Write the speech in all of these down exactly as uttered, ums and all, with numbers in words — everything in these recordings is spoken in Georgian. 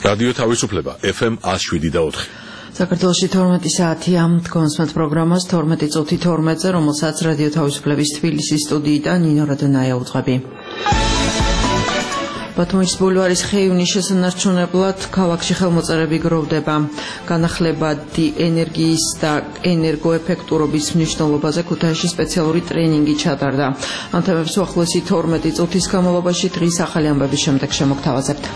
რადიო თავისუფლება F M one oh seven და four. საქართველოში თორმეტი საათია თქვენს პროგრამას თორმეტი წუთი თორმეტზე, რომელსაც რადიო თავისუფლების თბილისის სტუდიიდან ნინო რადონაია უძღვები. ბათუმის ბულვარის ხეივნის შესანარჩუნებლად ქალაქში ხელმოწერები გროვდება. განახლებადი ენერგიის და ენერგოეფექტურობის მნიშვნელობაზე ქუთაისში სპეციალური ტრენინგი ჩატარდა. ამ თემებს უახლოესი თორმეტი წუთის განმავლობაში დღის ახალი ამბების შემდეგ შემოგთავაზებთ.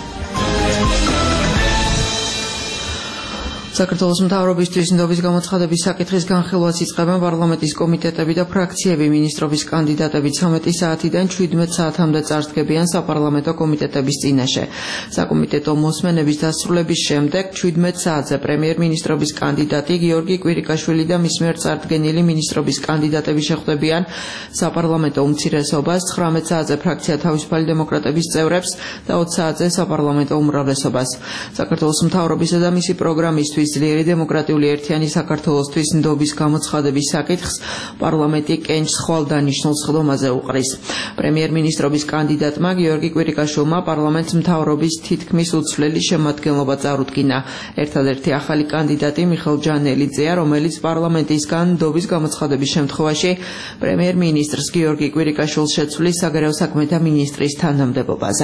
საქართველოს მთავრობისთვის ნდობის გამოცხადების საკითხის განხილვას იწყებენ პარლამენტის კომიტეტები და ფრაქციები. მინისტრობის კანდიდატები ცხრამეტი საათიდან შვიდმეტ საათამდე წარსდგებიან საპარლამენტო კომიტეტების წინაშე. საკომიტეტო მოსმენების დასრულების შემდეგ შვიდმეტ საათზე პრემიერ-მინისტრობის კანდიდატი გიორგი კვირიკაშვილი და მის მიერ წარდგენილი მინისტრობის კანდიდატები შეხვდებიან საპარლამენტო უმცირესობას, ცხრამეტ საათზე ფრაქცია თავისუფალი დემოკრატების წევრებს და ოცი საათზე საპარლამენტო უმრავლესობას. საქართველოს მთავრობისა და მისი პროგრამისთვის ძლიერი დემოკრატიული ერთიანი საქართველოსთვის ნდობის გამოცხადების საკითხს პარლამენტი კენჭს ხვალდანიშნულ სხდომაზე უყრის. პრემიერ-მინისტრობის კანდიდატმა გიორგი კვირიკაშვილმა პარლამენტს მთავრობის თითქმის უცვლელი შემადგენლობა წარუდგინა. ერთადერთი ახალი კანდიდატი მიხეილ ჯანელიძეა, რომელიც პარლამენტისგან ნდობის გამოცხადების შემთხვევაში პრემიერ-მინისტრს გიორგი კვირიკაშვილს შეცვლის საგარეო საქმეთა მინისტრის თანამდებობაზე.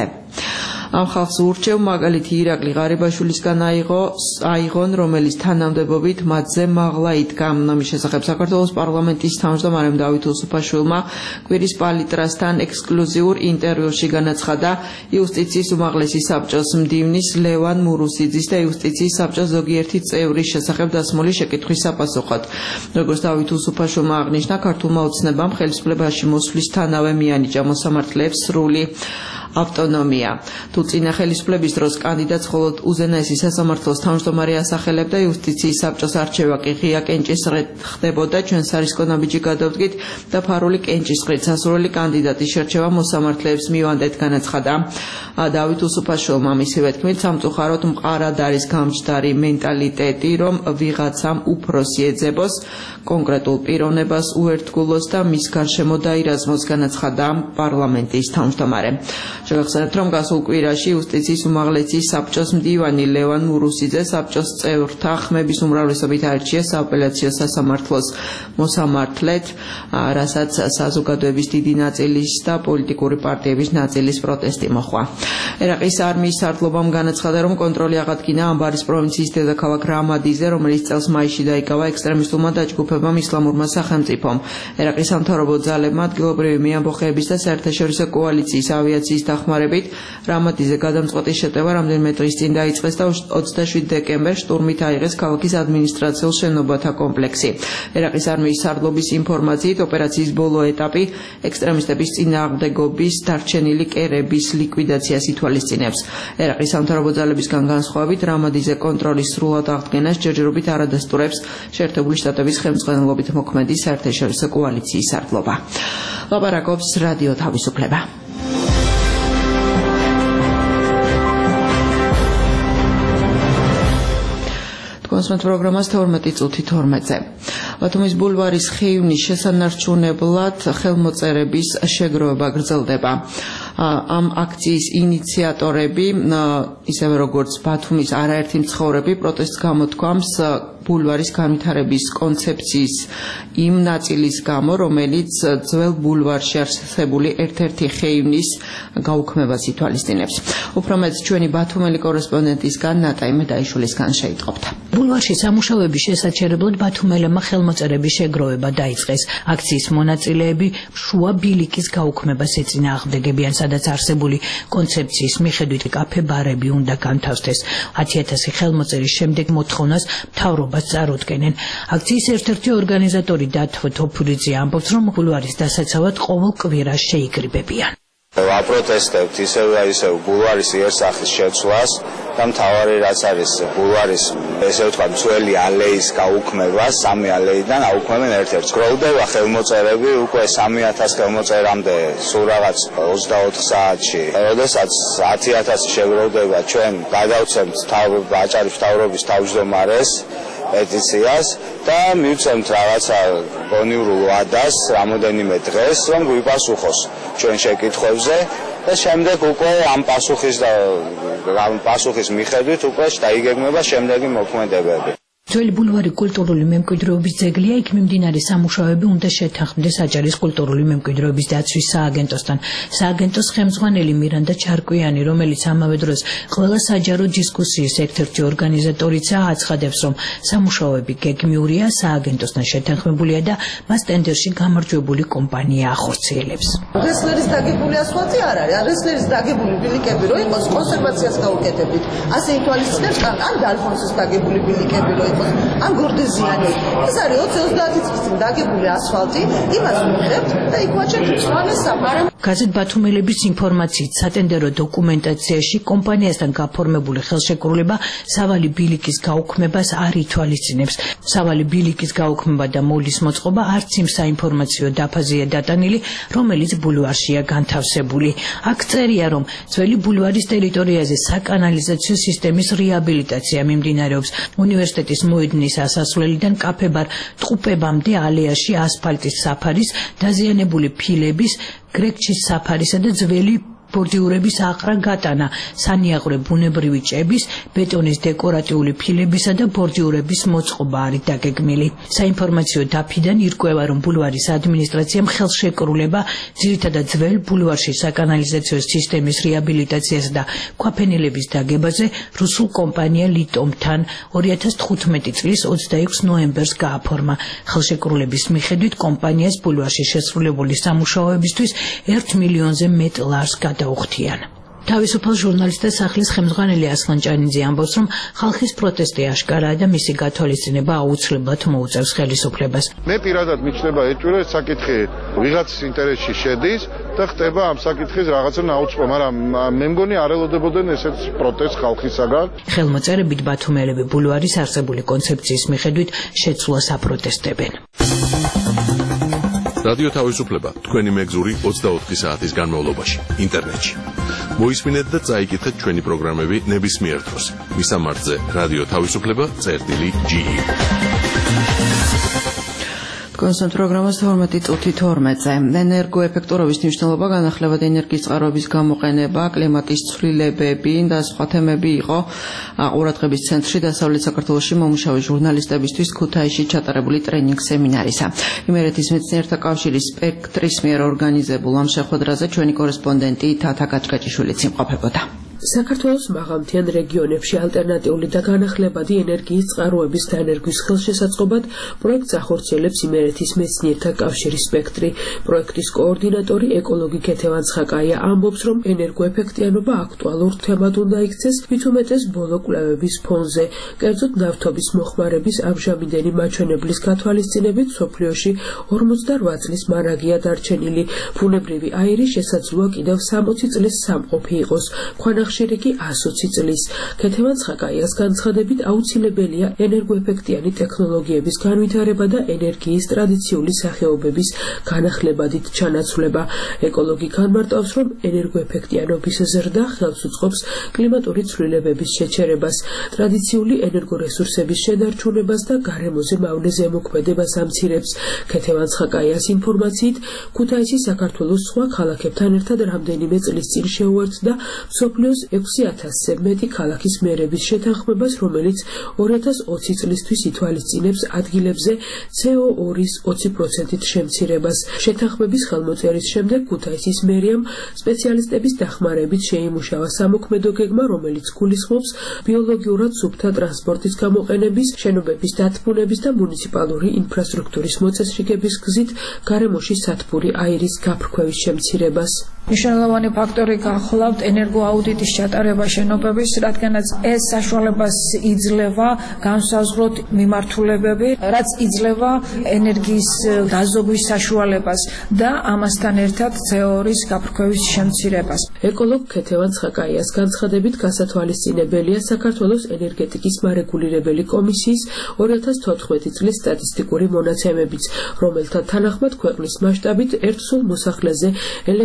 ამ ხალხს ურჩევ მაგალითი ირაკლი ღარიბაშვილისგან აიღო აიღონ, რომელიც თანამდებობით მათზე მაღლა იდგა. ამის შესახებ საქართველოს პარლამენტის თავმჯდომარემ დავით უსუფაშვილმა კვირის პალიტრასთან ექსკლუზიურ ინტერვიუში განაცხადა იუსტიციის უმაღლესი საბჭოს მდივნის ლევან მურუსიძის და იუსტიციის საბჭოს ზოგიერთი წევრის შესახებ დასმული შეკითხვის საპასუხოდ. როგორც დავით უსუფაშვილმა აღნიშნა, ქართულმა ოცნებამ ხელისუფლებაში მოსვლისთანავე მიანიჭა მოსამართლეებს სრული ავტონომია. თუ წინა ხელისუფლების დროს კანდიდატს მხოლოდ უზენაესი სასამართლოს თავმჯდომარე ასახელებდა, იუსტიციის საბჭოს არჩევა კი ღია კენჭისყრით ხდებოდა. ჩვენს არისკო ნაბიჯი გადავდგით და ფარული კენჭისყრით სასურველი კანდიდატის შერჩევა მოსამართლეებს მივანდეთ, განაცხადა დავით უსუფაშვილმა. მისივე თქმით, სამწუხაროდ მყარად არის გამჯდარი მენტალიტეტი, რომ ვიღაცამ უფროსი ეძებოს, კონკრეტულ პიროვნებას უერთგულოს და მის გარშემო დაირაზმოს, განაცხადა პარლამენტის თავმჯდომარე. შევახსენებთ, რომ გასულ კვირაში იუსტიციის უმაღლესი საბჭოს მდივანი ლევან მურუსიძე საბჭოს წევრთა ხმების უმრავლესობით აირჩიეს სააპელაციო სასამართლოს მოსამართლედ, რასაც საზოგადოების დიდი ნაწილის და პოლიტიკური პარტიების ნაწილის პროტესტი მოჰყვა. ერაყის არმიის სარდლობამ განაცხადა, რომ კონტროლი აღადგინა ამბარის პროვინციის დედაქალაქ რამადიზე, რომელიც წელს მაისში დაიკავა ექსტრემისტულმა დაჯგუფებამ ისლამურმა სახელმწიფომ. ერაყის სამთავრობო ძალებმა ადგილობრივი მეამბოხეების და საერთაშორისო კოალიციის ავიაციის დახმარებით რამადიზე გადამწყვეტის შეტევა რამდენიმე დღის წინ დაიწყეს და ოცდაშვიდ დეკემბერს შტურმით აიღეს ქალაქის ადმინისტრაციულ შენობათა კომპლექსი. ერაყის არმიის სარდლობის ინფორმაციით, ოპერაციის ბოლო ეტაპი ექსტრემისტების წინააღმდეგობის დარჩენილი კერების ლიკვიდაციას ითვალისწინებს. ერაყის სამთავრობო ძალებისგან განსხვავებით, რამადიზე კონტროლის სრულად აღდგენას ჯერჯერობით არ ადასტურებს შეერთებული შტატების ხელმძღვანელობით მოქმედი საერთაშორისო კოალიციის სარდლობა. ლაპარაკობს რადიო თავისუფლება. კონსმეთ პროგრამას თორმეტი წუთი თორმეტზე. ბათუმის ბულვარის ხეივნის შესანარჩუნებლად ხელმოწერების შეგროვება გრძელდება. ამ აქციის ინიციატორები, ისევე როგორც ბათუმის არაერთი მცხოვრები, პროტესტს გამოთქვამს ბულვარის განვითარების კონცეფციის იმ ნაწილის გამო, რომელიც ძველ ბულვარში არსებული ერთ-ერთი ხეივნის გაუქმებას ითვალისწინებს. უფრო მეტ ჩვენი ბათუმელი კორესპონდენტისგან ნატაი მედაიშვილისგან შეიტყობთ. ბულვარში სამუშაოების შესაჩერებლად ბათუმელებმა ხელმოწერების შეგროვება დაიწყეს. აქციის მონაწილეები შუა ბილიკის გაუქმებას ეწინააღმდეგებიან, სადაც არსებული კონცეფციის მიხედვით კაფე-ბარები უნდა განთავსდეს. ათი ათასი ხელმოწერის შემდეგ მოთხოვნას მთავრობას წარუდგენენ. აქციის ერთ-ერთი ორგანიზატორი დათო თოფურიძე ამბობს, რომ ბულვარის დასაცავად ყოველ კვირას შეიკრიბებიან. ვაპროტესტებთ ისევ და ისევ ბულვარის იერსახის შეცვლას და მთავარი რაც არის ბულვარის ესე ვთქვათ ძველი ალეის გაუქმება, სამი ალეიდან აუქმებენ ერთ-ერთს. გროვდება ხელმოწერები უკვე სამი ათასი ხელმოწერამდე სულ რაღაც ოცდაოთხ საათში. როდესაც ათი ათასი შეგროვდება, ჩვენ გადავცემთ აჭარის მთავრობის თავმჯდომარეს პეტიციას და მივცემთ რაღაცა გონივრულ ვადას რამოდენიმე დღეს, რომ გვიპასუხოს ჩვენ შეკითხვებზე და შემდეგ უკვე ამ პასუხის და ამ პასუხის მიხედვით უკვე დაიგეგმება შემდეგი მოქმედებები. ძველი ბულვარი კულტურული მემკვიდრეობის ძეგლია, იქ მიმდინარე სამუშაოები უნდა შეთანხმდეს აჭარის კულტურული მემკვიდრეობის დაცვის სააგენტოსთან. სააგენტოს ხელმძღვანელი მირანდა ჩარკვიანი, რომელიც ამავე დროს ყველა საჯარო დისკუსიის ერთ-ერთი ორგანიზატორიცაა, აცხადებს, რომ სამუშაოები გეგმიურია, სააგენტოსთან შეთანხმებულია და მას ტენდერში გამარჯვებული კომპანია ახორციელებს. რესლერის დაგებული ასფალტი არ არის, რესლერის დაგებული ბილიკები რო იყოს, კონსერვაციას გავუკეთებთ. ასე ითვალისწინებს, ან დალფონსის დაგებული ბილიკები რო ამ გორდეზიანი ეს არის ოცი ოცდაათი წლის წინ დაგებული ასფალტი, იმას ვიღებთ და იქ ვაჩერთ მწვანე საფარი. გაზეთ ბათუმელების ინფორმაციით, სატენდერო დოკუმენტაციაში კომპანიასთან გაფორმებული ხელშეკრულება სავალი ბილიკის გაუქმებას არ ითვალისწინებს. სავალი ბილიკის გაუქმება და მოლის მოწყობა არც იმ საინფორმაციო დაფაზია დატანილი, რომელიც ბულვარშია განთავსებული. აქ წერია, რომ ძველი ბულვარის ტერიტორიაზე საკანალიზაციო სისტემის რეაბილიტაცია მიმდინარეობს. უნივერსიტეტის მოედნის ასასვლელიდან კაფე-ბარ ტყუპებამდე ალეაში ასფალტის საფარის, დაზიანებული ფილების, გრექჩის საფარისა და ძველი ბორდიურების აყრა გატანა, სანიაღვრე ბუნებრივი ჭების, ბეტონის დეკორატიული ფილებისა და ბორდიურების მოწყობა არის დაგეგმილი. საინფორმაციო დაფიდან ირკვევა, რომ ბულვარის ადმინისტრაციამ ხელშეკრულება ძირითადად ძველ ბულვარში საკანალიზაციო სისტემის რეაბილიტაციას და ქვაფენილების დაგებაზე რუსულ კომპანია ლიტომთან ორი ათას თხუთმეტი წლის ოცდაექვსი ნოემბერს გააფორმა. ხელშეკრულების მიხედვით კომპანიას ბულვარში შესრულებული სამუშაოებისთვის ერთ მილიონზე მეტ ლარს გადაუხდიან. თავისუფალ ჟურნალისტთა სახლის ხელმძღვანელი ასლან ჭანიძე ამბობს, რომ ხალხის პროტესტი აშკარაა და მისი გათვალისწინება აუცილებლად მოუწევს ხელისუფლებას. მე პირადად მიჩნდება ეჭვი, ეს საკითხი ვიღაცის ინტერესში შედის და ხდება ამ საკითხის რაღაცა ნაუწყო, მაგრამ მე მგონი არ ელოდებოდნენ ესეც პროტესტ ხალხისაგან. ხელმოწერებით ბათუმელები ბულვარის არსებული კონცეფციის მიხედვით შეცვლას აპროტესტებენ. რადიო თავისუფლება თქვენი მეგზური ოცდაოთხი საათის განმავლობაში ინტერნეტში. მოისმინეთ და წაიკითხეთ ჩვენი პროგრამები ნებისმიერ დროს. მისამართზე რადიო თავისუფლება წერტილი ჯი ი. კონსერტ პროგრამას თორმეტი წუთი თორმეტზე. ენერგოეფექტურობის მნიშვნელობა, განახლებად ენერგიის წყაროების გამოყენება, კლიმატის ცვლილებები და სხვა თემები იყო ყურადღების ცენტრში დასავლეთ საქართველოში მომუშავე ჟურნალისტებისთვის ქუთაისში ჩატარებული ტრენინგ სემინარისა. იმერეთის მეცნიერთა კავშირის სპექტრის მიერ ორგანიზებულ ამ შეხვედრაზე ჩვენი კორესპონდენტი თათა გაჭკაჭიშვილიც იმყოფებოდა. საქართველოს მაღალმთიან რეგიონებში ალტერნატიული და განახლებადი ენერგიის წყაროების დანერგვის ხელშესაწყობად პროექტს ახორციელებს იმერეთის მეცნიერთა კავშირის სპექტრი. პროექტის კოორდინატორი ეკოლოგი ქეთევან ცხაკაია ამბობს, რომ ენერგოეფექტიანობა აქტუალურ თემად უნდა იქცეს, მით უმეტეს ბოლო კვლევების ფონზე. კერძოდ ნავთობის მოხმარების ამჟამინდელი მაჩვენებლის გათვალისწინებით მსოფლიოში ორმოცდარვა წლის მარაგია დარჩენილი. ბუნებრივი აირი შესაძლოა კიდევ სამოცი წლის სამყოფი იყოს. ხშირი კი ათი წლის. ქეთევან ცხაკაიას განცხადებით აუცილებელია ენერგოეფექტიანი ტექნოლოგიების განვითარება და ენერგიის ტრადიციული სახეობების განახლებადით ჩანაცვლება. ეკოლოგი განმარტავს, რომ ენერგოეფექტიანობის ზრდა ხელს უწყობს კლიმატური ცვლილებების შეჩერებას, ტრადიციული ენერგორესურსების შენარჩუნებას და გარემოზე მავნე ზემოქმედებას ამცირებს. ქეთევან ცხაკაიას ინფორმაციით, ქუთაისი საქართველოს სხვა ქალაქებთან ერთად რამდენიმე წლის წინ შეუერთდა მსოფლიოს ექვსი ათასზე მეტი ქალაქის მერების შეთანხმებას, რომელიც ორი ათას ოცი წლისთვის ითვალისწინებს ადგილებზე ცე ო ორის ოცი პროცენტით შემცირებას. შეთანხმების ხელმოწერის შემდეგ ქუთაისის მერიამ სპეციალისტების დახმარებით შეიმუშავა სამოქმედო გეგმა, რომელიც გულისხმობს ბიოლოგიურად სუფთა ტრანსპორტის გამოყენების, შენობების დათბუნების და მუნიციპალური ინფრასტრუქტურის მოწესრიგების გზით გარემოში სათბური აირის გაფრქვევის შემცირებას. მნიშვნელოვანი ფაქტორი გახლავთ ენერგოაუდიტის ჩატარება შენობების, რადგანაც ეს საშუალებას იძლევა განსაზღვროთ მიმართულებები, რაც იძლევა ენერგიის გაზოგვის საშუალებას და ამასთან ერთად ცე ო ორის გაფრქვევის შემცირებას. ეკოლოგ ქეთევან ცხაკაიას განცხადებით გასათვალისწინებელია საქართველოს ენერგეტიკის მარეგულირებელი კომისიის ორი ათას თოთხმეტი წლის სტატისტიკური მონაცემებიც, რომელთა თანახმად ქვეყნის მასშტაბით ერთ სულ მოსახლეზე ელექტროენერგია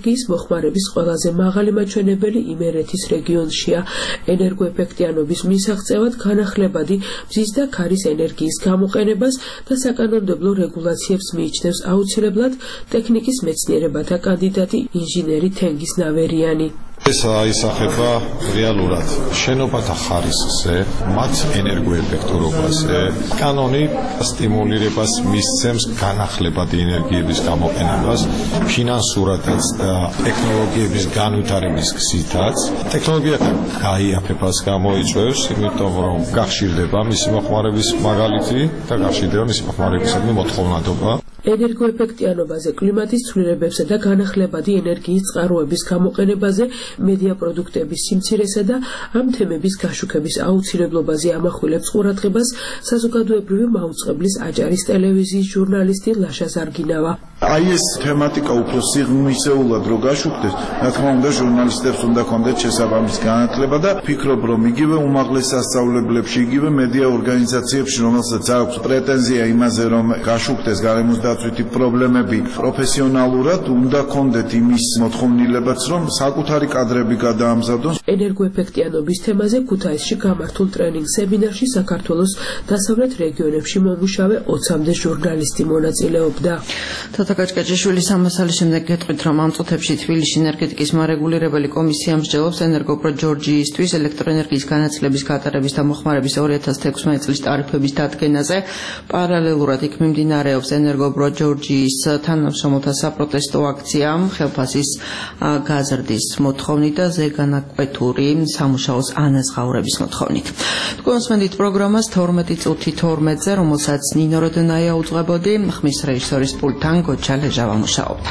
ენერგიის მოხმარების ყველაზე მაღალი მაჩვენებელი იმერეთის რეგიონშია. ენერგოეფექტიანობის მისაღწევად განახლებადი მზის და ქარის ენერგიის გამოყენებას და საკანონმდებლო რეგულაციებს მიიჩნევს აუცილებლად ტექნიკის მეცნიერებათა კანდიდატი ინჟინერი თენგიზ ნავერიანი. ეს აისახება რეალურად შენობათა ხარისხზე, მათ ენერგოეფექტურობაზე. კანონი სტიმულირებას მისცემს განახლებადი ენერგიების გამოყენებას, ფინანსურადაც და ტექნოლოგიების განვითარების გზითაც. ტექნოლოგიათა გაიაფებას გამოიწვევს, იმიტომ რომ გახშირდება მისი მოხმარების მაგალითი და გახშირდება მისი მოხმარებისადმი მოთხოვნადობა. ენერგოეფექტიანობაზე, კლიმატის ცვლილებებსა და განახლებადი ენერგიის წყაროების გამოყენებაზე, მედია პროდუქტების სიმცირესა და ამ თემების გაშუქების აუცილებლობაზე ამახვილებს ყურადღებას საზოგადოებრივი მაუწყებლის აჭარის ტელევიზიის ჟურნალისტი ლაშა ზარგინავა. აი ეს თემატიკა უფრო სიღრმისეულად რო გაშუქდეს, რა თქმა უნდა ჟურნალისტებს უნდა კონდეთ შესაბამის განათლება და ფიქრობ რომ იგივე უმაღლეს სასწავლებლებში, იგივე მედია ორგანიზაციებში, რომელსაც აქვს პრეტენზია იმაზე რომ გაშუქდეს გარემოსდაცვითი პრობლემები პროფესიონალურად, უნდა კონდეთ იმის მოთხოვნილებაც რომ საკუთარი კადრები გადაამზადონ. ენერგოეფექტიანობის თემაზე ქუთაისში გამართულ ტრენინგ სემინარში საქართველოს დასავლეთ რეგიონებში მომუშავე ოცამდე ჟურნალისტი მონაწილეობდა. თათაკაჭკაჭიშვილის ამასალის შემდეგ გეტყვით, რომ ამ წუთებში თბილისში ენერგეტიკის მარეგულირებელი კომისია მსჯელობს ენერგოპრო ჯორჯიისთვის ელექტროენერგიის განათლების გატარების და მოხმარების ორი ათას თექვსმეტ წლის ტარიფების დადგენაზე. პარალელურად იქ მიმდინარეობს ენერგოპრო ჯორჯიის თანამშრომელთა საპროტესტო აქცია ხელფასის გაზრდის მოთხოვნით და ზეგანაკვეთური სამუშაოს ანაზღაურების მოთხოვნით. თქვენსმენდით პროგრამას თორმეტი წუთი თორმეტზე, რომელსაც ნინო როდონაია უძღვებოდი, ხმის რეჟისორის პულტთან გოჩა ლეჟავა მუშაობდა.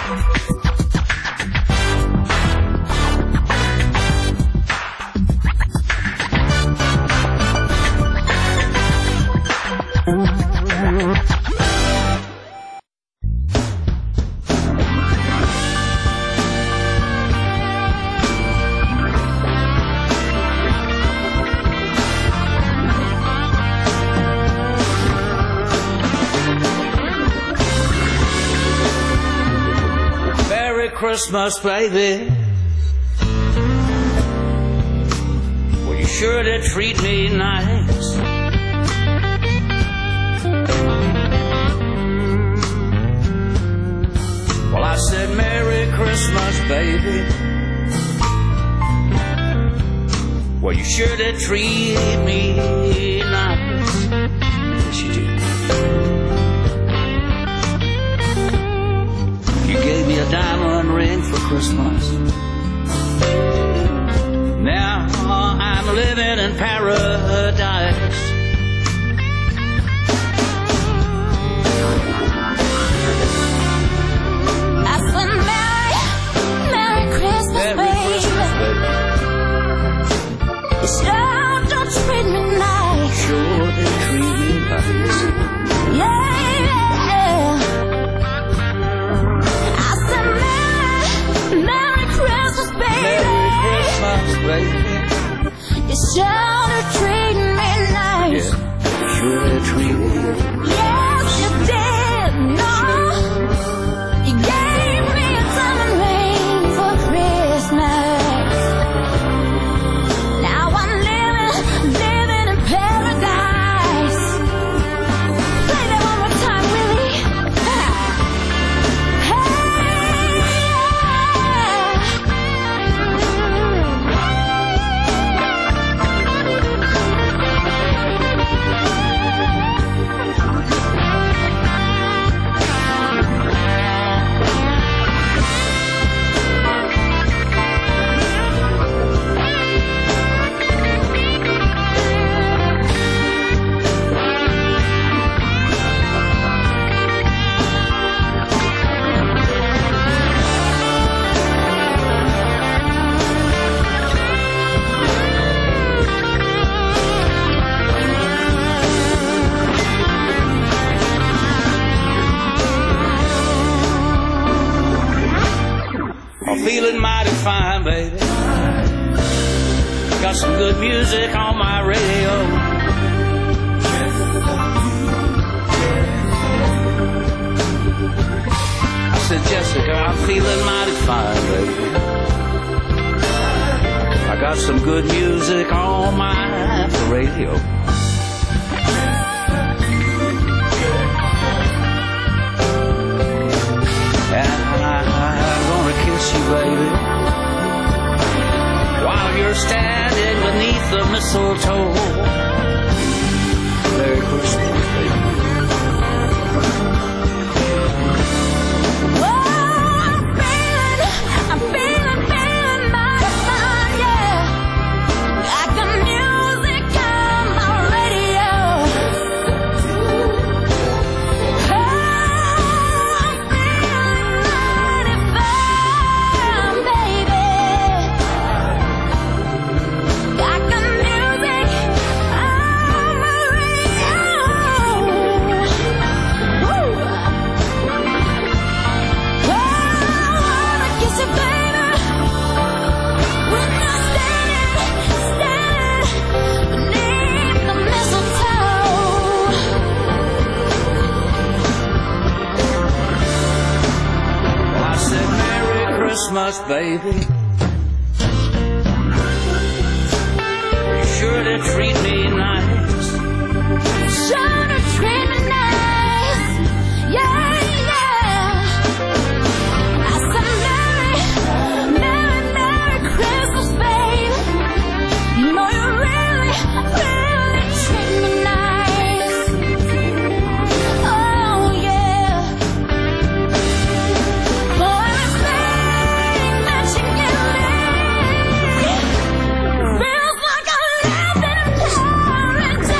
Christmas, baby. Well, you sure did treat me nice. Well, I said, Merry Christmas, baby. Well, you sure did treat me nice. Yes, you did. You gave me a diamond ring for Christmas. Now I'm living in paradise. I said, Merry, Merry Christmas, Merry baby. Christmas, baby. You sure don't treat me nice. Sure they treat me nice. Yeah. Merry Christmas, baby. Merry Christmas, baby. You sure treat me nice. Yeah, sure treat me. Yes, you did. No, you gave me a diamond ring for Christmas. Now I'm living, living in paradise. Play that one more time, Willie. Feeling mighty fine, baby. Got some good music on my radio. I said, Jessica, I I'm feeling mighty fine, baby. I got some good music on my radio. And I'm gonna kiss you, baby, while you're standing beneath the mistletoe. Merry Christmas, baby. Christmas, baby. Be sure to treat me nice. Sure to treat me nice. Yeah, yeah. I said Merry, Merry, Merry Christmas, baby. You know you really, really treat me nice. Oh, yeah. For everything that you give me feels like I live in a paradise.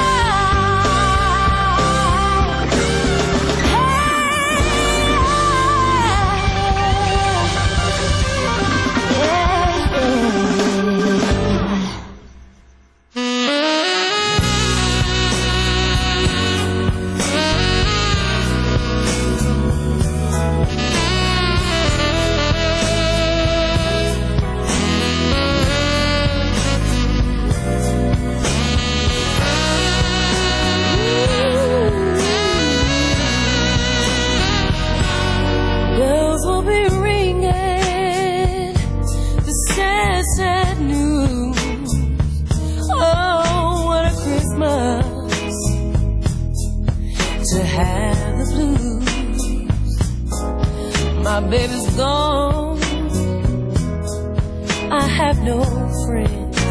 Bells will be ringing, the sad, sad news. Oh, what a Christmas to have the blues. My baby's gone, I have no friends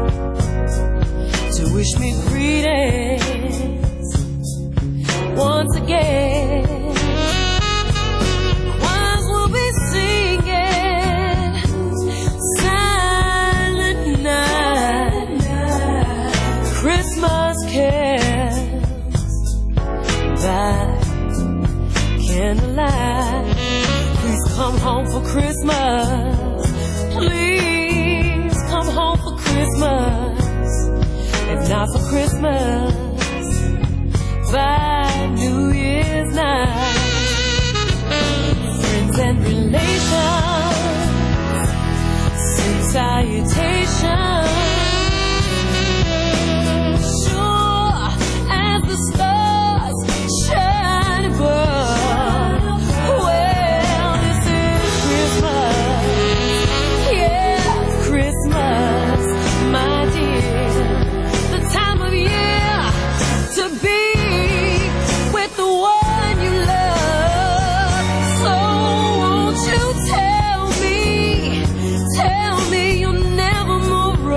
to wish me greetings once again. Choirs will be singing Silent Night, Christmas carols by candlelight. Please come home for Christmas. Please come home for Christmas. If not for Christmas, by New Year's night. Friends and relations send salutations. Sure as the stars shine above. Well, this is Christmas. Yeah, Christmas, my dear. The time of year to be with the one you love. So won't you tell me, tell me you'll never move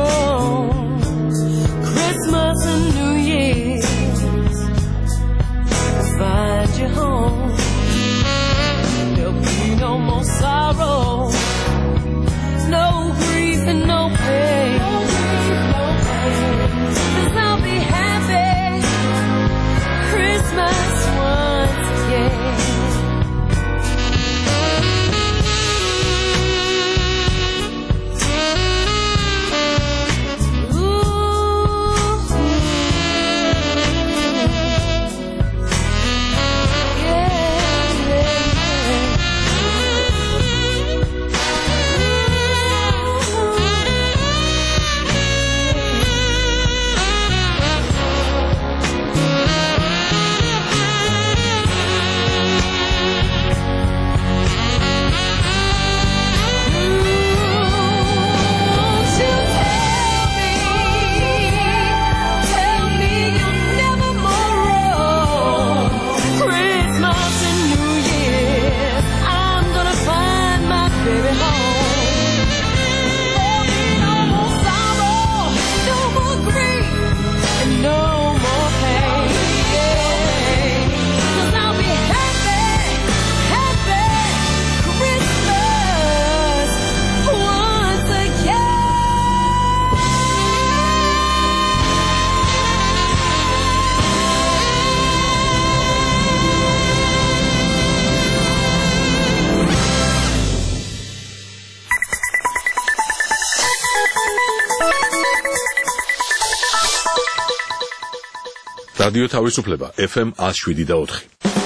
რადიო თავისუფლება F M one oh seven და four.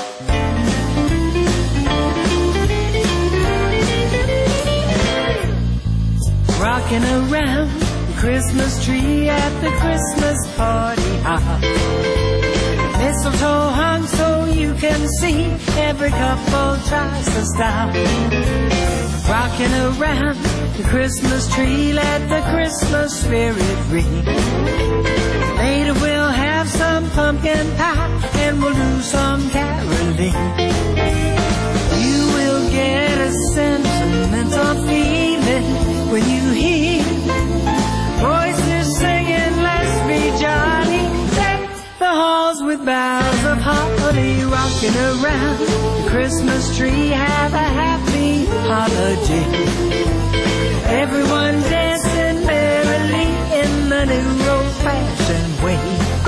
Rocking around the Christmas tree at the Christmas party hop. Mistletoe hung so you can see every couple tries to stop. Rocking around the Christmas tree, let the Christmas spirit ring. Later we'll have some pumpkin pie and we'll do some caroling. You will get a sentimental feeling when you hear voices singing, let's be jolly. Deck the halls with boughs of holly. Rocking around the Christmas tree, have a happy holiday. Everyone dancing merrily in the new old-fashioned way.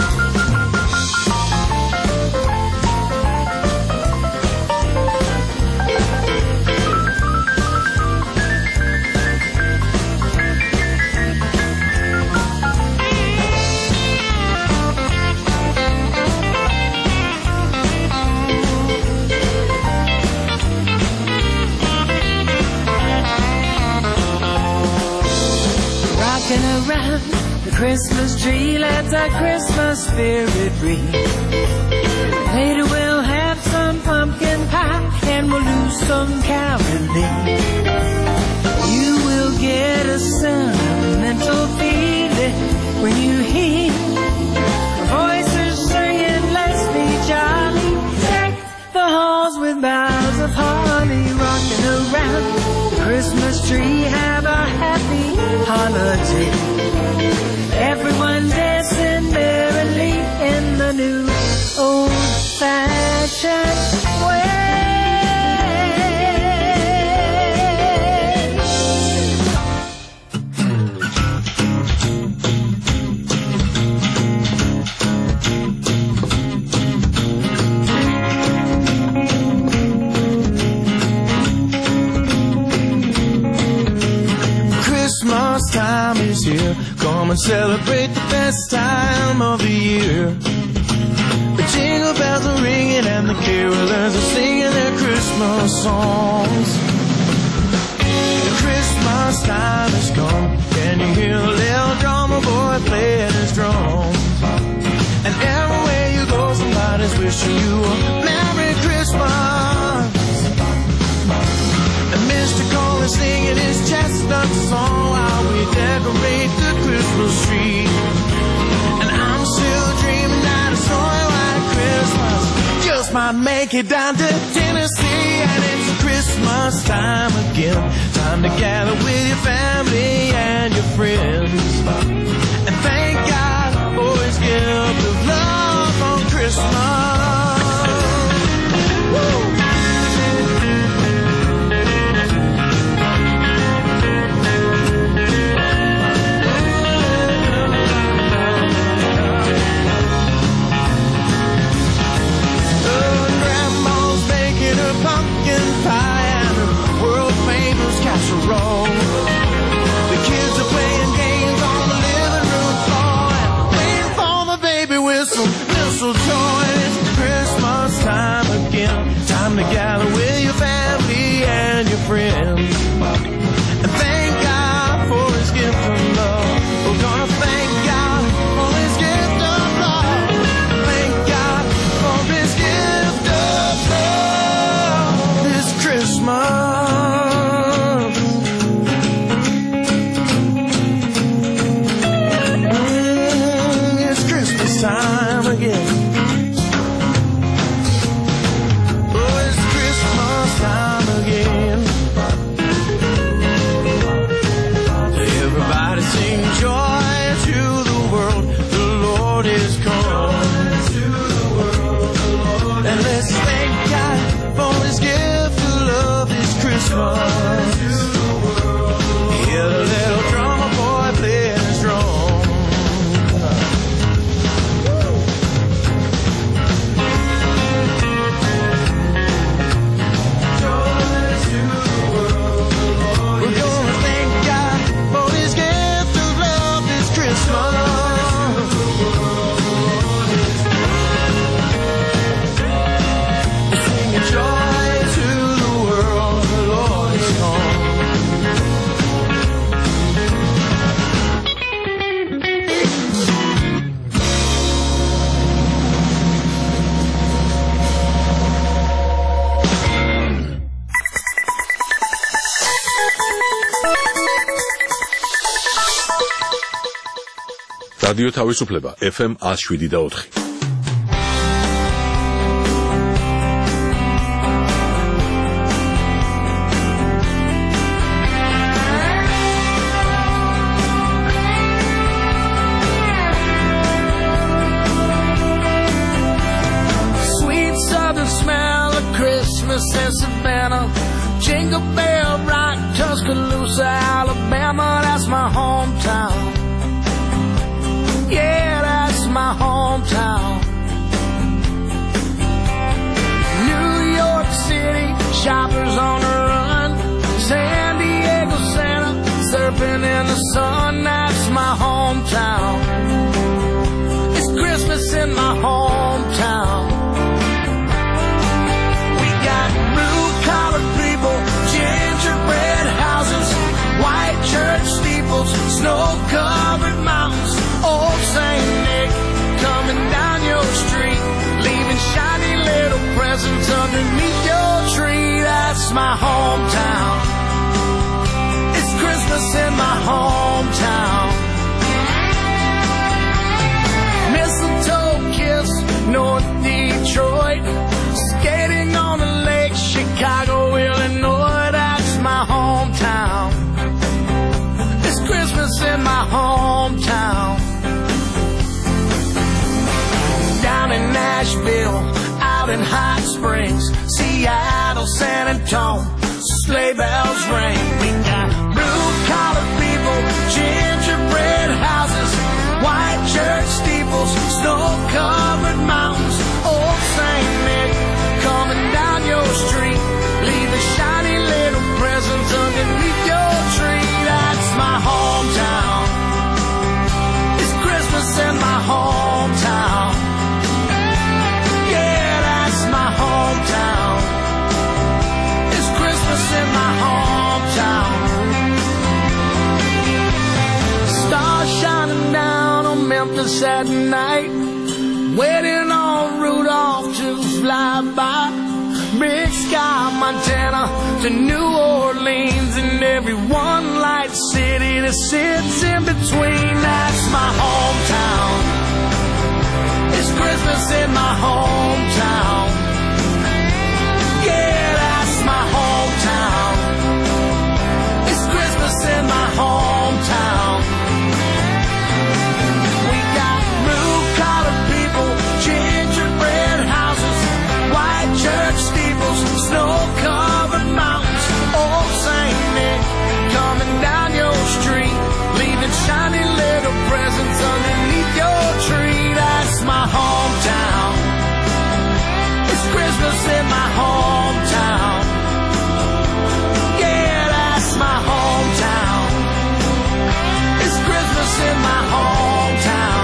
Around the Christmas tree, let the Christmas spirit ring. Later we'll have some pumpkin pie and we'll do some caroling. You will get a sentimental feeling when you hear voices singing, let's be jolly. Deck the halls with boughs of holly. Rocking around the Christmas tree, have a happy holiday. Everyone dancing merrily in the new old-fashioned way. Christmas time is here. Come and celebrate the best time of the year. The jingle bells are ringing and the carolers are singing their Christmas songs. The Christmas time has come. Can you hear the little drummer boy playing his drum? And everywhere you go, somebody's wishing you a Merry Christmas. And Mister Cole is singing his chestnut song while we decorate the Christmas tree. And I'm still dreaming that a snowy white Christmas just might make it down to Tennessee. And it's Christmas time again, time to gather with your family and your friends. And thank God for his gift of love on Christmas. Woo! რადიო თავისუფლება F M one oh seven და four. In Savannah, Jingle Bell Rock, Tuscaloosa, Alabama, that's my hometown. Yeah, that's my hometown. New York City, shoppers on the run. San Diego, Santa, surfing in the sun, that's my hometown. It's Christmas in my hometown. Gingerbread houses, white church steeples, snow-covered mountains, old Saint Nick coming down your street, leaving shiny little presents underneath your tree. That's my hometown. It's Christmas in my hometown. Mistletoe kiss, North Detroit, skating on the lake, Chicago, Illinois. My hometown. It's Christmas in my hometown. Down in Nashville, out in Hot Springs, Seattle, San Antonio, sleigh bells ring. We got blue collar people, gingerbread houses, white church steeples, snow covered mountains, old Saint Nick coming down your street, leaving shiny little presents underneath your tree. That's my hometown. It's Christmas in my hometown. Yeah, that's my hometown. It's Christmas in my hometown. Stars shining down on Memphis at night, waiting on Rudolph to fly by. Big Sky, Montana to New Orleans, and every one light city that sits in between. That's my hometown. It's Christmas in my hometown. Yeah, that's my hometown. It's Christmas in my hometown. We got blue collar people, gingerbread houses, white church steeples, snow-covered mountains, old Saint Nick coming down your street, leaving shiny little presents underneath your tree. That's my hometown. It's Christmas in my hometown. Yeah, that's my hometown. It's Christmas in my hometown.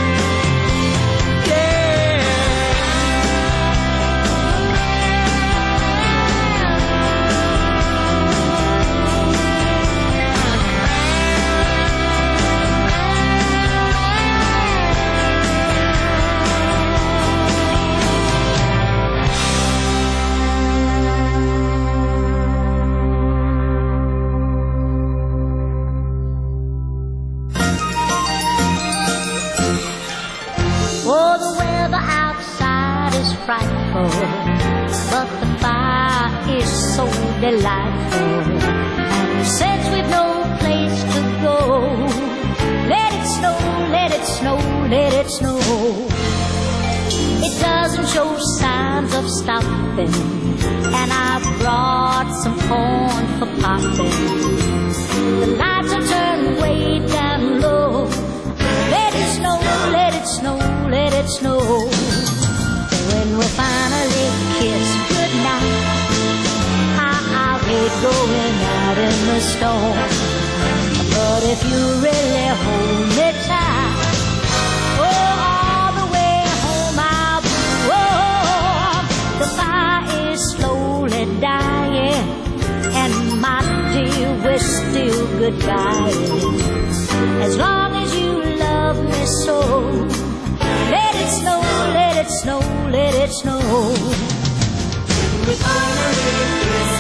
Frightful, but the fire is so delightful, and since we've no place to go, let it snow, let it snow, let it snow. It doesn't show signs of stopping, and I've brought some corn for popping. The lights are turned way down low. Let it snow, let it snow, let it snow. When we finally kiss goodnight, I, I'll hate going out in the storm. But if you really hold me tight, oh, all the way home I'll be warm. The fire is slowly dying, and my dear, we're still goodbye. As long as you love me so, let it snow, let it snow, let it snow. We finally kiss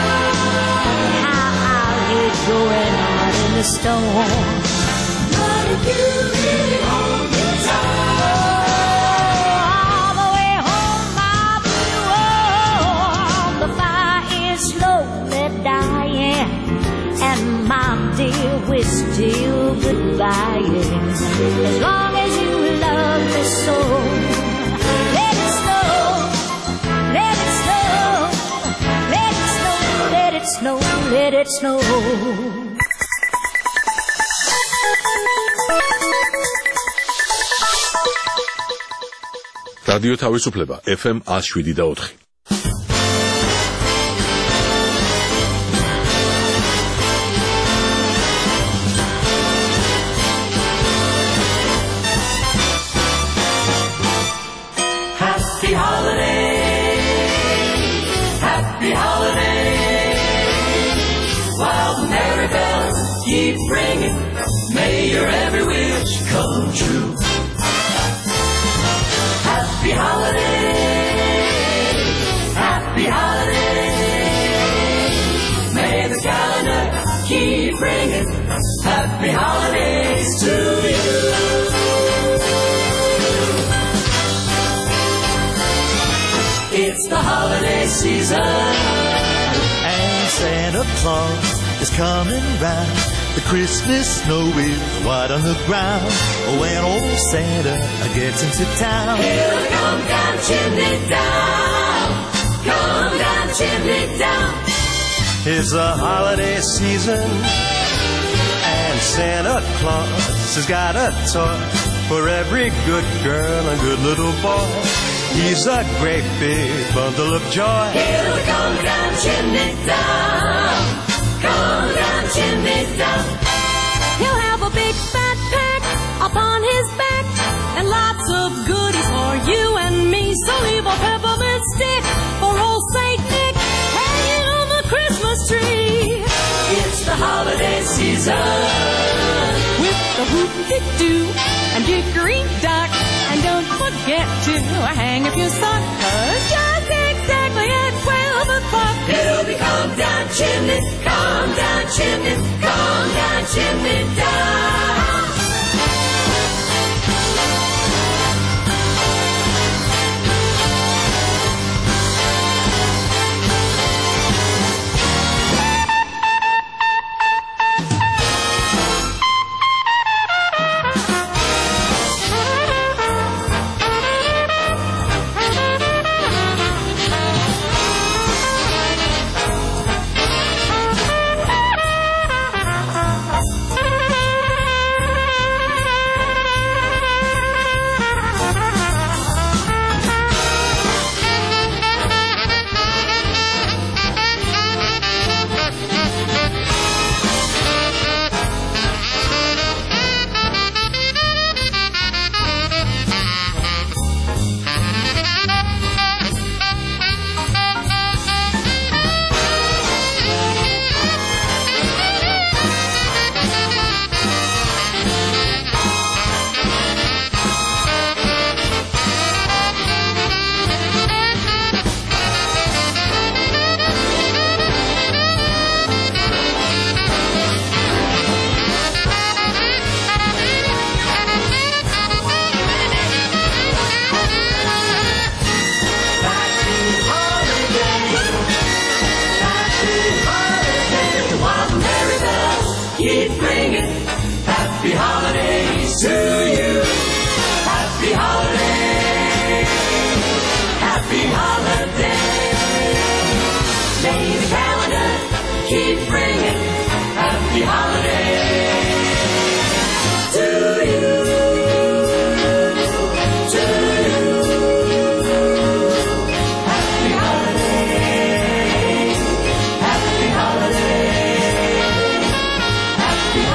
goodnight. How I hate going out in the storm. But if you really hold me tight. All the way home I'll be warm. The fire is slowly dying, and my dear, we're still goodbye. As long as you love me so, let it snow, let it snow, let it snow, let it snow, let it snow. რადიო თავისუფლება F M one oh seven და four. Happy holiday, happy holiday, while the merry bells keep ringing, may your every wish come true. Happy holiday, happy holiday, may the calendar keep ringing, happy holidays to you. It's the holiday season, and Santa Claus is coming round. The Christmas snow is white on the ground. When old Santa gets into town, he'll come down chimney down, come down chimney down. It's the holiday season, and Santa Claus has got a toy for every good girl and good little boy. He's a great big bundle of joy. He'll come down chimney down, come down chimney down. He'll have a big fat pack upon his back, and lots of goodies for you and me. So leave a peppermint stick for old Saint Nick hanging on the Christmas tree. It's the holiday season, with the whoop-de-doo and dickory-dock. And don't forget to hang up your sock, 'cause just exactly at twelve o'clock he'll be come down chimney, come down chimney, come down chimney down. keep ringing. Happy holidays to you. Happy holiday. Happy holiday. May the calendar keep ringing. Happy holiday to you. To you. Happy holiday. Happy holiday. Happy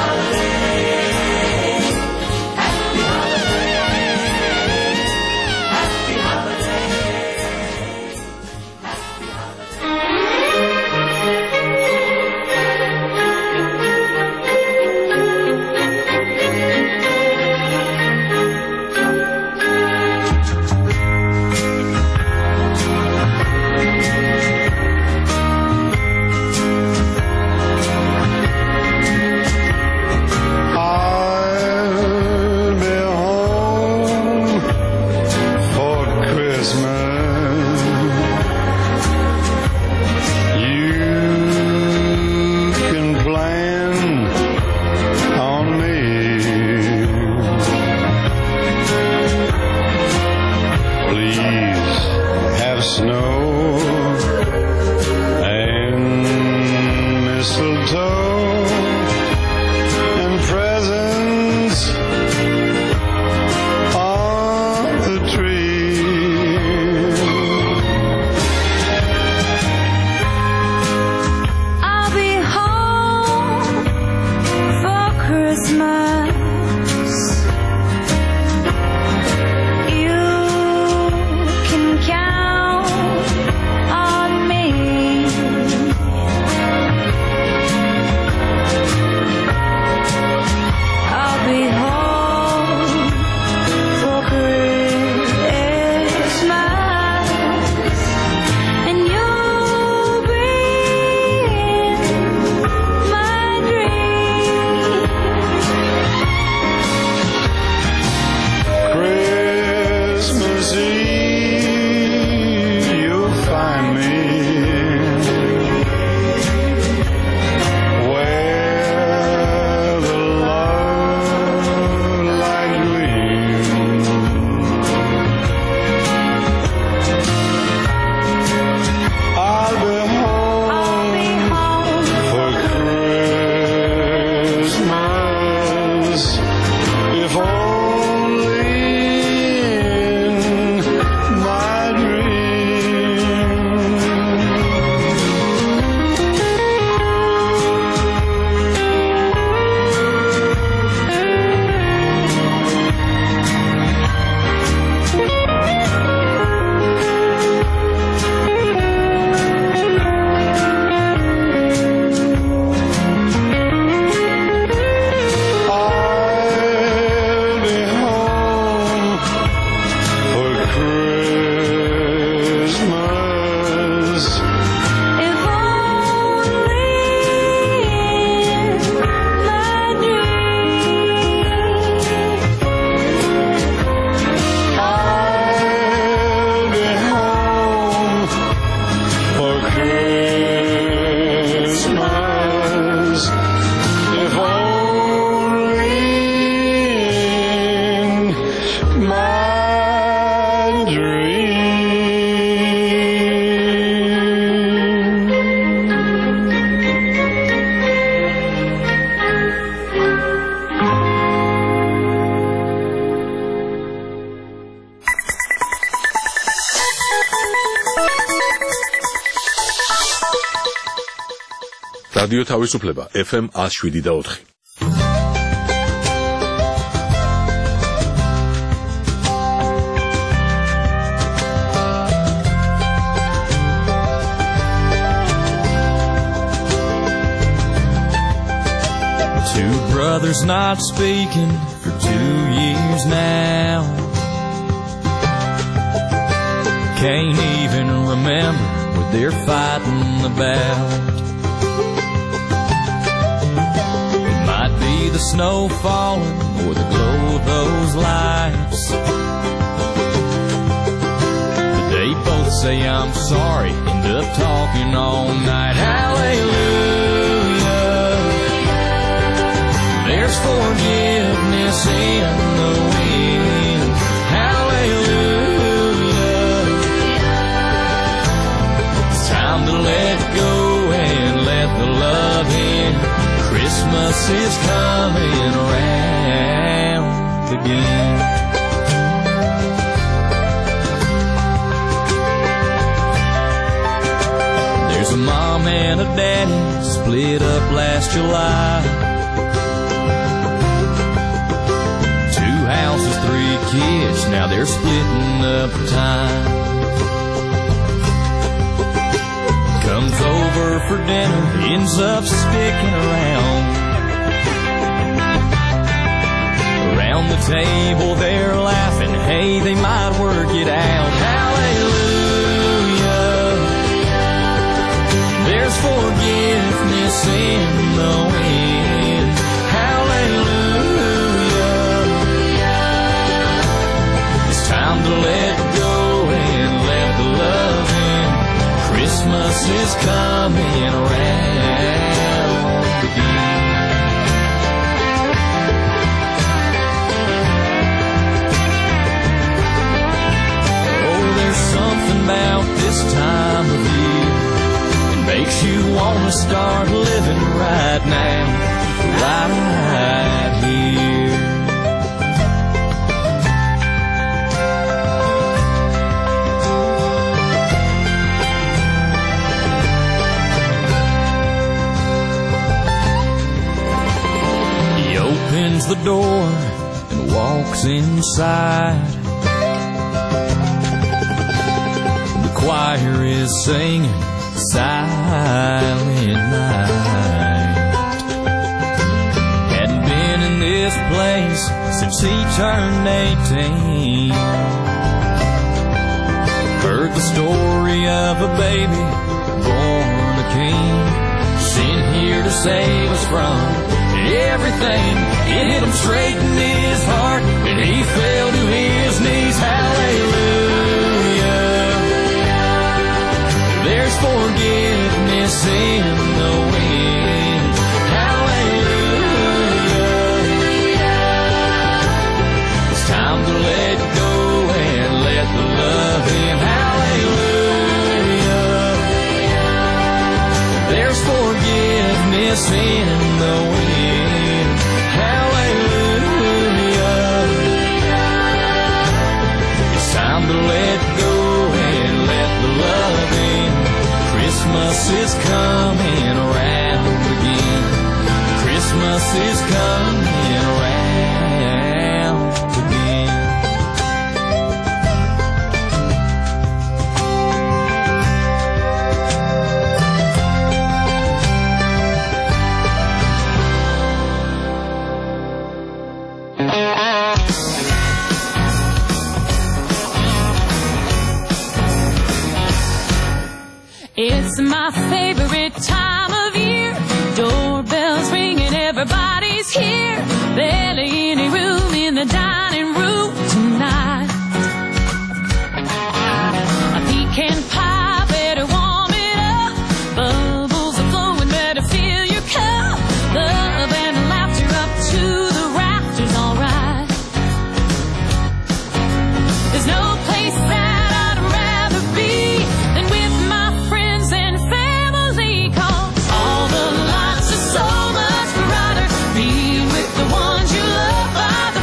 რადიო თავისუფლება F M one oh seven და four. Two brothers not speaking for two years now. Can't even remember what they're fighting about. It might be the snow falling or the glow of those lights, but they both say I'm sorry, end up talking all night. Hallelujah, there's forgiveness in the wind. Hallelujah, it's time to let go and let the love in. Christmas is coming around again. There's a mom and a daddy split up last July. Two houses, three kids, now they're splitting up time. Comes over for dinner, ends up sticking around. Around the table they're laughing, hey, they might work it out. Hallelujah, there's forgiveness in the wind. Hallelujah, it's time to let go and let the love in. Christmas is coming around again. Oh, there's something about this time of year, it makes you want to start living right now, right here. Opens the door and walks inside. The choir is singing Silent Night. Hadn't been in this place since he turned eighteen. Heard the story of a baby born a king, sent here to save us from everything. It hit him straight in his heart and he fell to his knees. Hallelujah, there's forgiveness in the wind. Hallelujah, it's time to let go and let the love in. Hallelujah, there's forgiveness in the wind. Hallelujah, it's time to let go and let the love in. Christmas is coming around again. Christmas is coming around again. It's my favorite time of year. Doorbells ringing, everybody's here. Barely any room in the dining room tonight. A pecan pie, better warm it up. Bubbles are flowing, better fill your cup. Love and laughter up to the rafters, alright. There's no place that I'd rather be than with my friends and family, 'cause all the lights are so much brighter. Be with the ones you love by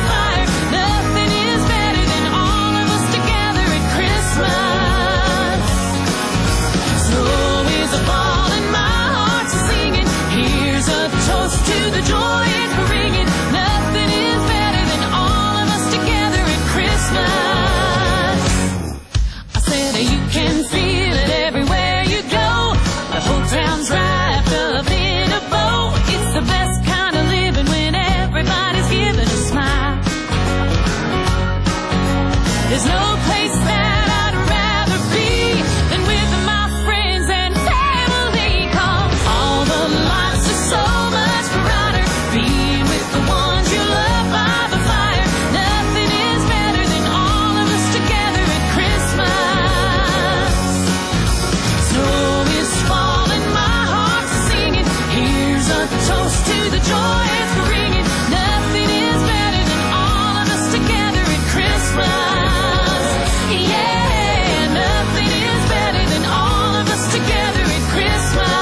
joy it's bringing. Nothing is better than all of us together at Christmas. Yeah, nothing is better than all of us together at Christmas.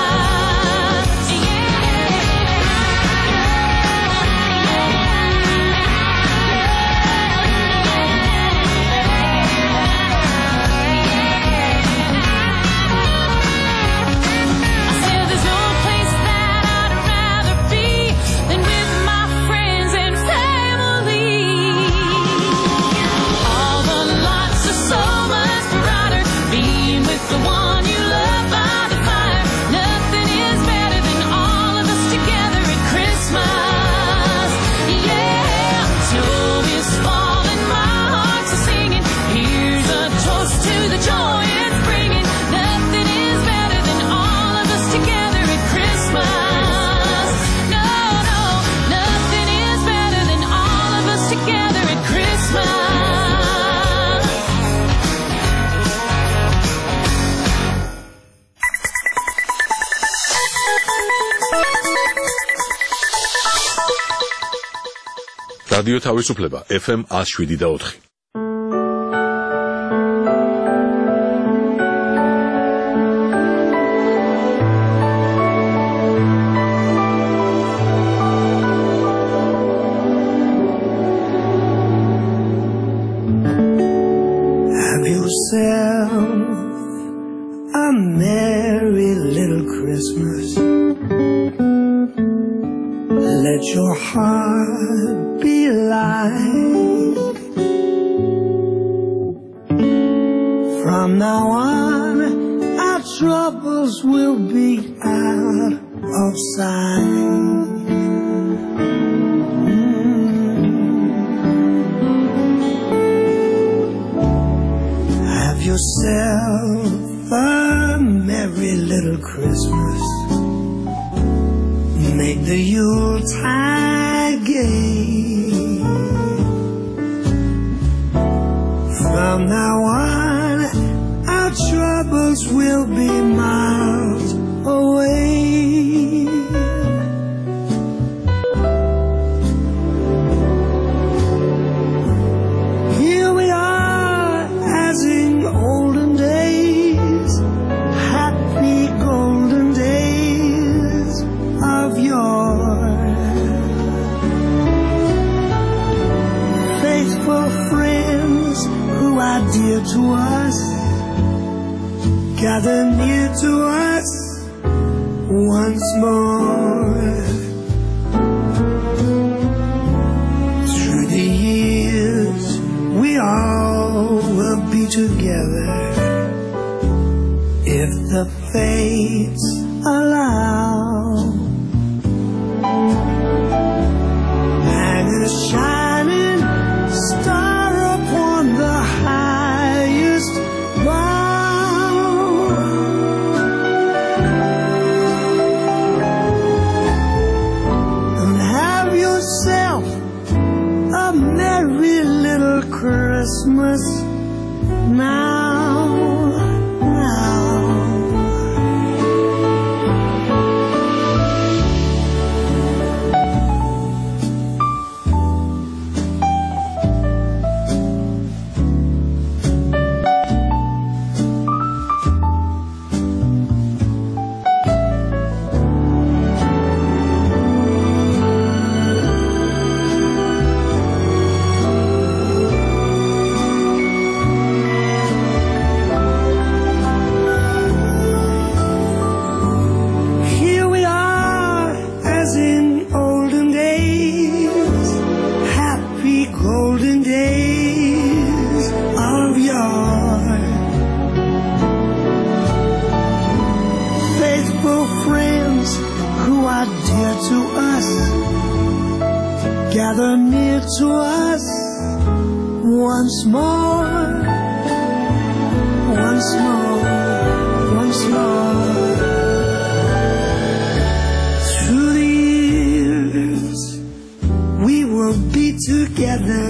რადიო თავისუფლება ეფ ემ one oh seven და four. Have yourself a merry little Christmas. Let your heart be light. From now on, our troubles will be out of sight. Mm. Have yourself a merry little Christmas. Make the Yuletide gay. From now on, our troubles will be miles away. Here we are, as in olden days, happy golden days of yore. Faithful friends who are dear to us, gather near to us once more. Through the years we all will be together, if the fates allow. Hang a shining star upon the highest bough. And have yourself a merry little Christmas now, now. Gather near to us once more, once more, once more. Through the years we will be together,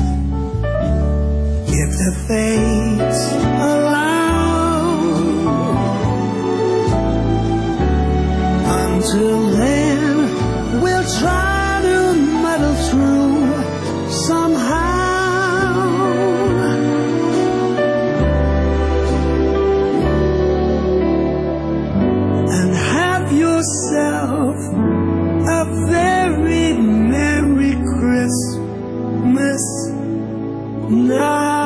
if the fates allow. Until then we'll We'll try to muddle through somehow. And have yourself a very Merry Christmas now.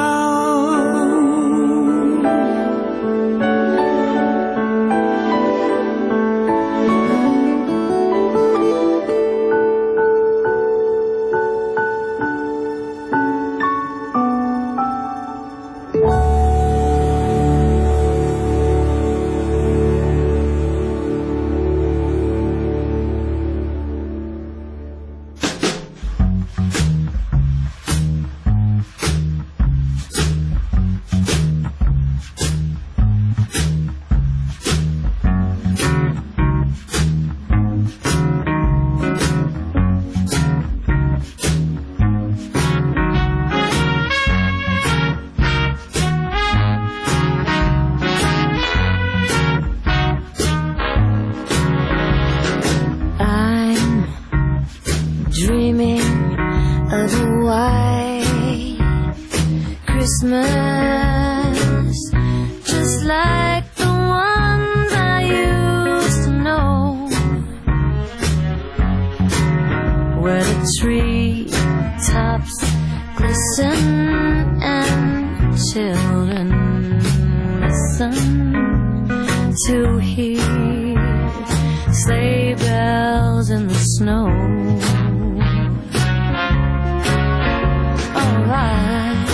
Christmas, just like the ones I used to know, where the tree tops glisten and children listen to hear sleigh bells in the snow. Alright,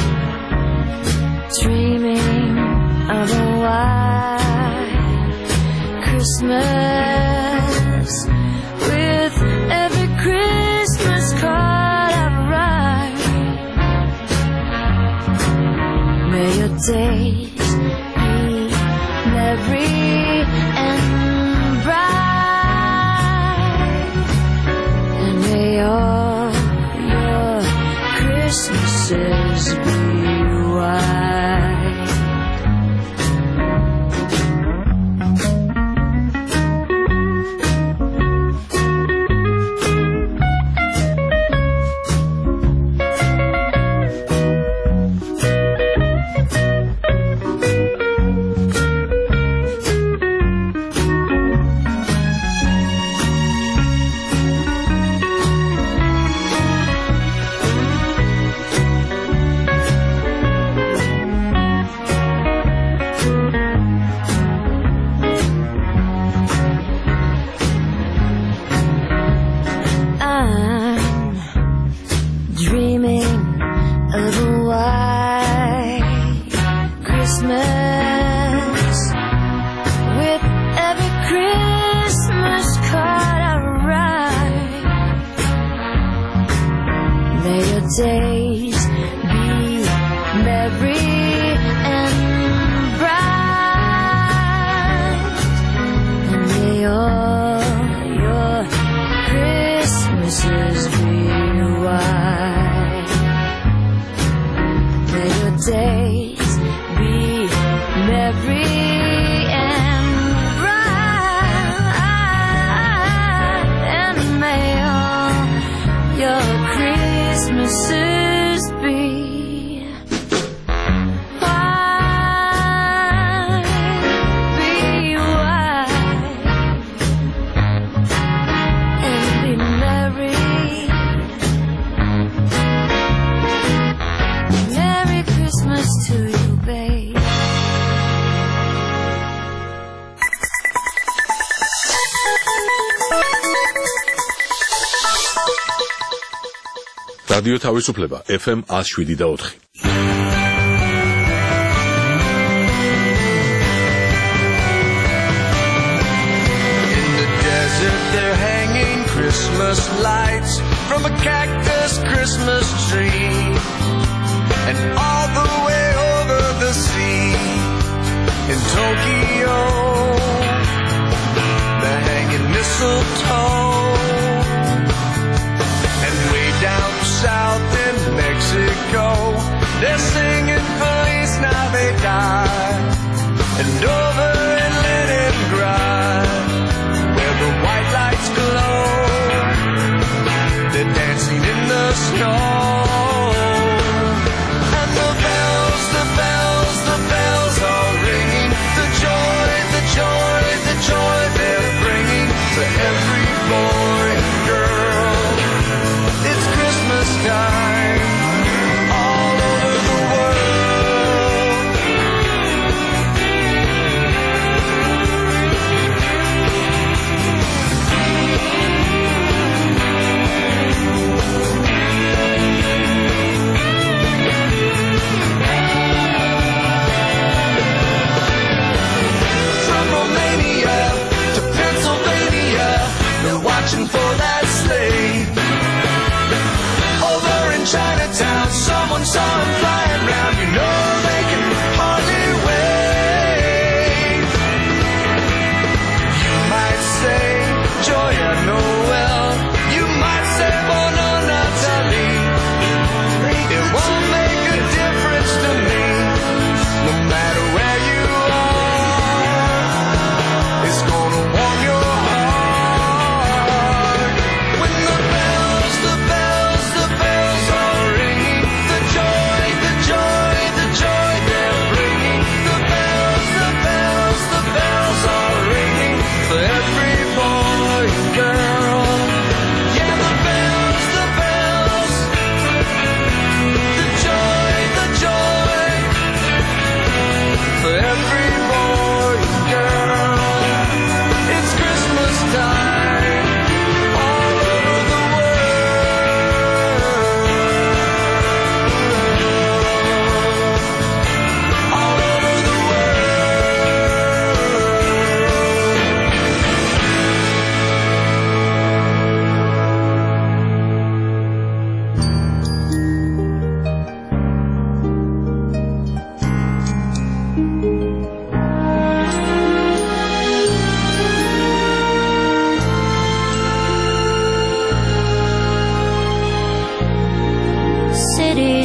dreaming of a white Christmas, with every Christmas card I write. May your days be merry and bright, and may all your Christmases be white. Days be merry and bright, and may all your Christmases be white. May your days be merry and bright, and may all your Christmases be white, be white, and be merry. Merry Christmas to you, babe. რადიო თავისუფლება F M one oh seven და four. In the desert they're hanging Christmas lights from a cactus Christmas tree, and all the way over the sea in Tokyo they're hanging mistletoe. Down south in Mexico they're singing Feliz Navidad, and over in Leningrad where the white lights glow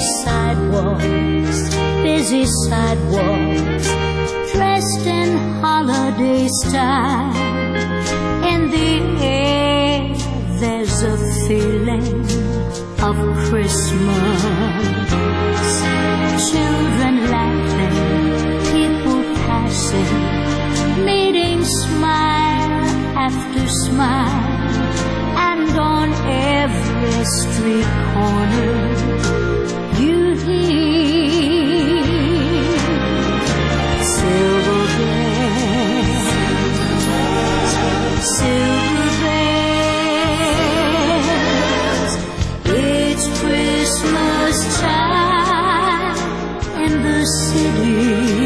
sidewalks, busy sidewalks, dressed in holiday style. In the air, there's a feeling of Christmas. Children laughing, people passing, meeting smile after smile. And on every street corner, you hear silver bells, silver bells. It's Christmas time in the city.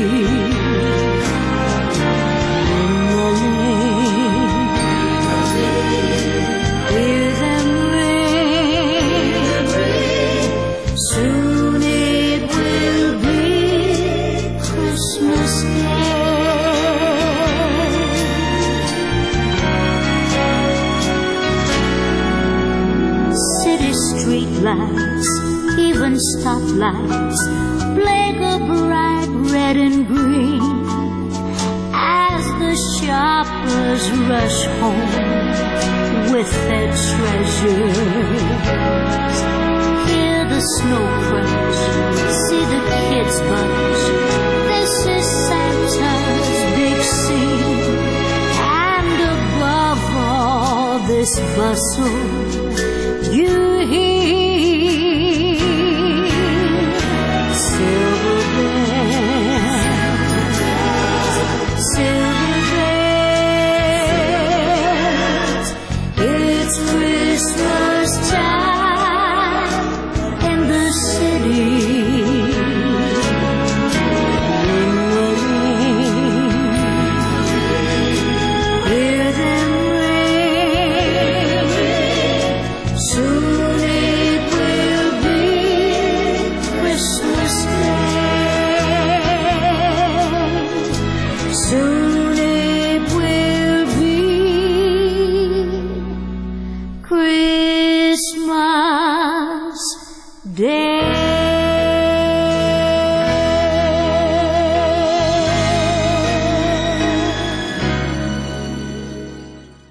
Lights, even stoplights, blink a bright red and green as the shoppers rush home with their treasures. Hear the snow crash, see the kids bunch. This is Santa's big scene, and above all this bustle, you hear